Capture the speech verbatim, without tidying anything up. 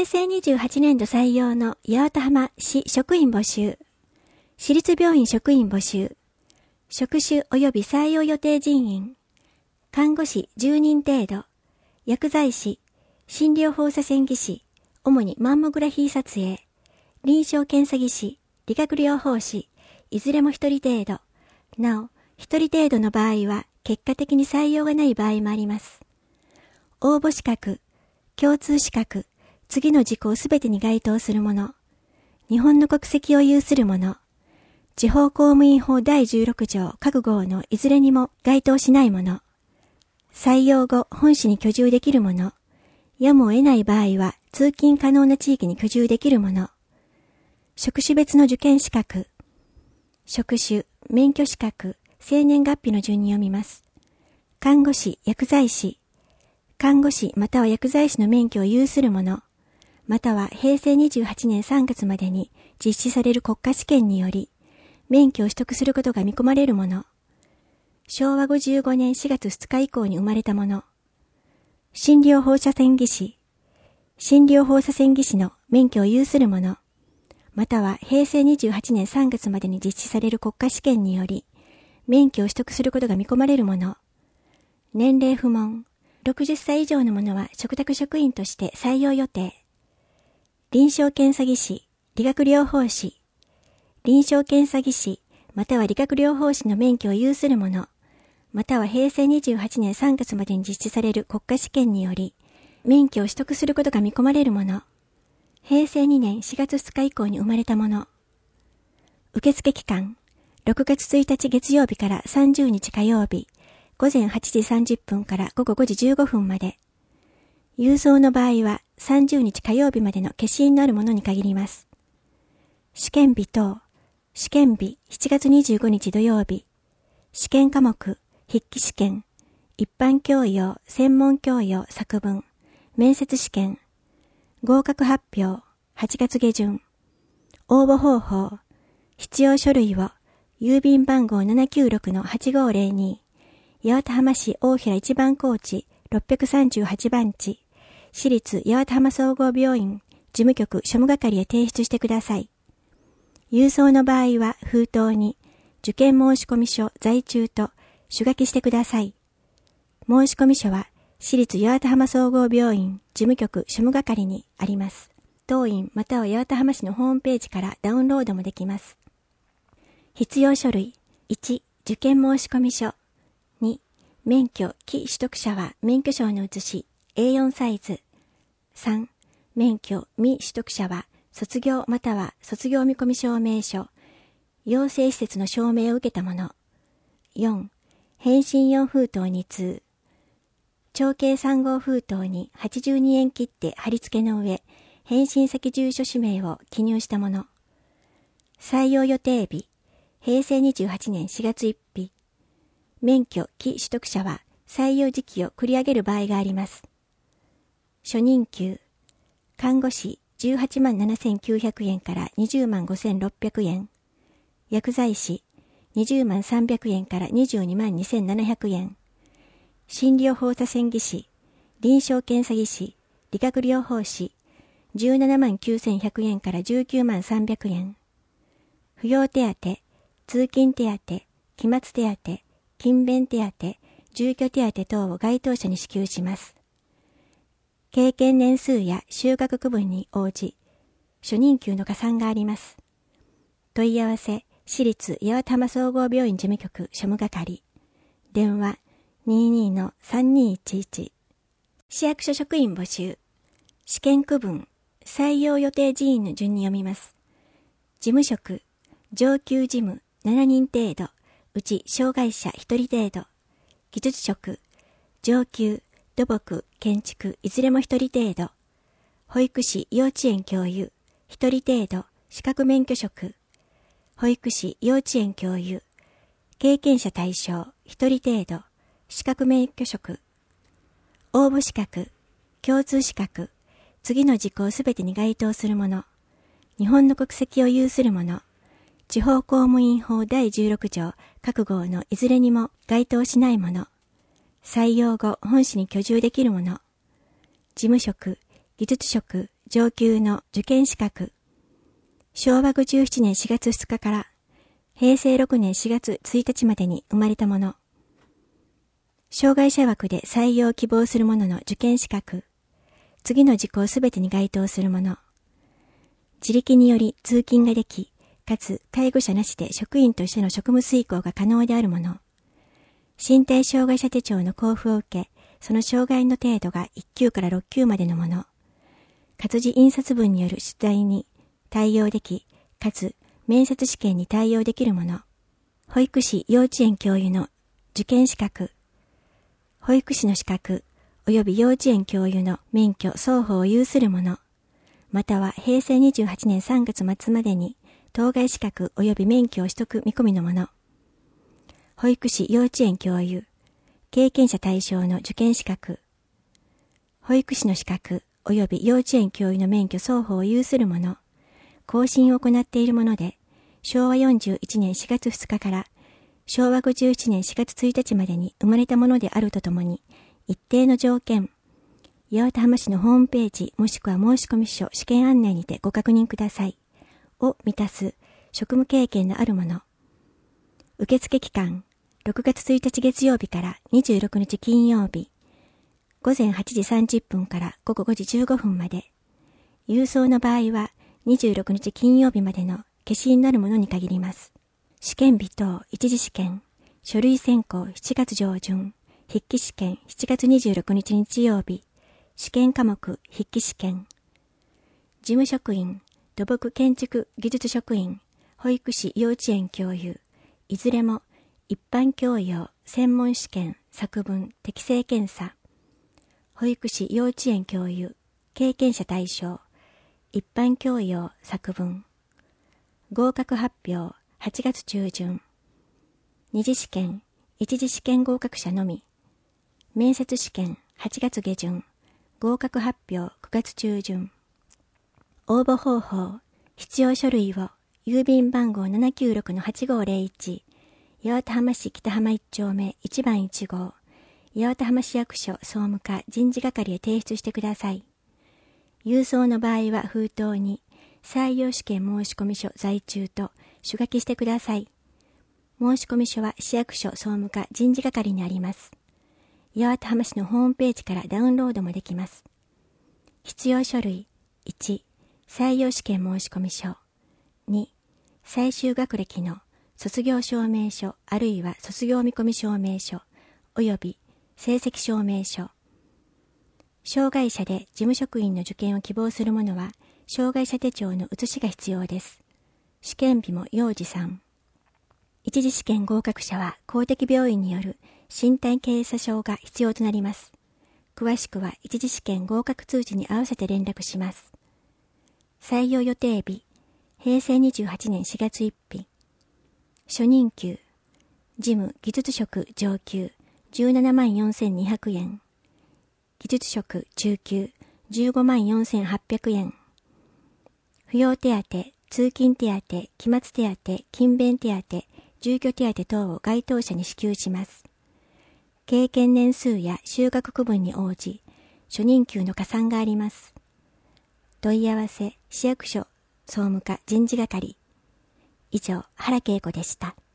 へいせいにじゅうはちねんど採用の八幡浜市職員募集。市立病院職員募集。職種及び採用予定人員。看護師じゅうにん程度。薬剤師、診療放射線技師、主にマンモグラフィー撮影。臨床検査技師、理学療法士、いずれもひとり程度。なお、ひとり程度の場合は結果的に採用がない場合もあります。応募資格、共通資格、次の事項すべてに該当するもの。日本の国籍を有するもの。地方公務員法だいじゅうろくじょう各号のいずれにも該当しないもの。採用後、本市に居住できるもの。やむを得ない場合は、通勤可能な地域に居住できるもの。職種別の受験資格。職種、免許資格、生年月日の順に読みます。看護師、薬剤師。看護師または薬剤師の免許を有する者。またはへいせいにじゅうはちねんさんがつまでに実施される国家試験により、免許を取得することが見込まれる者。しょうわごじゅうごねんしがつふつか以降に生まれた者。診療放射線技師。診療放射線技師の免許を有する者。またはへいせいにじゅうはちねんさんがつまでに実施される国家試験により、免許を取得することが見込まれる者。年齢不問。ろくじゅっさい以上の者は嘱託職員として採用予定。臨床検査技師、理学療法士。臨床検査技師、または理学療法士の免許を有する者。またはへいせいにじゅうはちねんさんがつまでに実施される国家試験により、免許を取得することが見込まれる者。へいせいにねんしがつふつか以降に生まれた者。受付期間、ろくがつついたち月曜日からさんじゅうにち火曜日、ごぜんはちじさんじゅっぷんからごごごじじゅうごふんまで。郵送の場合はさんじゅうにち火曜日までの消印のあるものに限ります。試験日等、試験日しちがつにじゅうごにち土曜日。試験科目、筆記試験、一般教養、専門教養作文、面接試験、合格発表、はちがつげじゅん。応募方法、必要書類を、郵便番号 ななきゅうろくのはちごーぜろに、八幡浜市大平一番高地ろっぴゃくさんじゅうはちばんち、市立八幡浜総合病院事務局庶務係へ提出してください。郵送の場合は封筒に、受験申込書在中と手書きしてください。申込書は、市立八幡浜総合病院事務局庶務係にあります。当院または八幡浜市のホームページからダウンロードもできます。必要書類。いち、受験申込書。に、免許、期取得者は免許証の写し エーよん サイズ。さん、免許、未取得者は卒業または卒業見込み証明書、養成施設の証明を受けたもの。よん、返信よん封筒に通。長径さん号封筒にはちじゅうにえん切って貼り付けの上、返信先住所氏名を記入したもの。採用予定日、へいせいにじゅうはちねんしがつついたち。免許、期取得者は採用時期を繰り上げる場合があります。初任給、看護師じゅうはちまんななせんきゅうひゃくえんからにじゅうまんごせんろっぴゃくえん。薬剤師にじゅうまんさんびゃくえんからにじゅうにまんにせんななひゃくえん。診療放射線技師、臨床検査技師、理学療法士じゅうななまんきゅうせんひゃくえんからじゅうきゅうまんさんびゃくえん。扶養手当、通勤手当、期末手当、勤勉手当、住居手当等を該当者に支給します。経験年数や就学区分に応じ、初任給の加算があります。問い合わせ、市立八幡浜総合病院事務局庶務係。電話 にじゅうにのさんにいちいち。市役所職員募集。試験区分、採用予定人員の順に読みます。事務職、上級事務ななにん程度、うち障害者ひとり程度。技術職、上級、土木、建築、いずれもひとり程度。保育士、幼稚園教諭、ひとり程度、資格免許職。保育士、幼稚園教諭。経験者対象、ひとり程度、資格免許職。応募資格、共通資格、次の事項すべてに該当するもの。日本の国籍を有するもの。地方公務員法だいじゅうろくじょう各号のいずれにも該当しないもの。採用後、本市に居住できるもの。事務職、技術職、 上級の受験資格、しょうわごじゅうななねんしがつふつかからへいせいろくねんしがつついたちまでに生まれた者、障害者枠で採用を希望する者の受験資格、次の事項すべてに該当する者、自力により通勤ができ、かつ介護者なしで職員としての職務遂行が可能である者、身体障害者手帳の交付を受け、その障害の程度がいっきゅうからろっきゅうまでの者、活字印刷文による出題に対応でき、かつ面接試験に対応できる者、保育士幼稚園教諭の受験資格、保育士の資格及び幼稚園教諭の免許双方を有する者、またはへいせいにじゅうはちねんさんがつまつまでに当該資格及び免許を取得見込みの者、保育士幼稚園教諭、経験者対象の受験資格、保育士の資格及び幼稚園教諭の免許双方を有する者、更新を行っている者で、しょうわよんじゅういちねんしがつふつかからしょうわごじゅうななねんしがつついたちまでに生まれたものであるとともに、一定の条件、八幡浜市のホームページもしくは申込書試験案内にてご確認ください。を満たす職務経験のある者。受付期間、ろくがつついたち月曜日からにじゅうろくにち金曜日、ごぜんはちじさんじゅっぷんからごごごじじゅうごふんまで。郵送の場合はにじゅうろくにち金曜日までの消印のあるものに限ります。試験日等一次試験、書類選考しちがつ上旬、筆記試験しちがつにじゅうろくにち日曜日、試験科目筆記試験。事務職員、土木建築技術職員、保育士幼稚園教諭、いずれも一般教養、専門試験、作文、適正検査。保育士幼稚園教諭、経験者対象、一般教養、作文。合格発表、はちがつちゅうじゅん。二次試験、一次試験合格者のみ。面接試験、はちがつげじゅん。合格発表、くがつちゅうじゅん。応募方法、必要書類を郵便番号 ななきゅうろくのはちごーぜろいち、八幡浜市北浜いっちょうめいちばんいちごう、八幡浜市役所総務課人事係へ提出してください。郵送の場合は封筒に採用試験申込書在中と手書きしてください。申込書は市役所総務課人事係にあります。八幡浜市のホームページからダウンロードもできます。必要書類いち、採用試験申込書に、最終学歴の卒業証明書あるいは卒業見込み証明書および成績証明書。障害者で事務職員の受験を希望する者は障害者手帳の写しが必要です。試験日も要持参。一次試験合格者は公的病院による身体検査証が必要となります。詳しくは一次試験合格通知に合わせて連絡します。採用予定日、へいせいにじゅうはちねんしがつついたち。初任給、事務技術職上級じゅうななまんよんせんにひゃくえん。技術職中級じゅうごまんよんせんはっぴゃくえん。扶養手当、通勤手当、期末手当、勤勉手当、住居手当等を該当者に支給します。経験年数や就学区分に応じ、初任給の加算があります。問い合わせ、市役所、総務課人事係。以上、原恵子でした。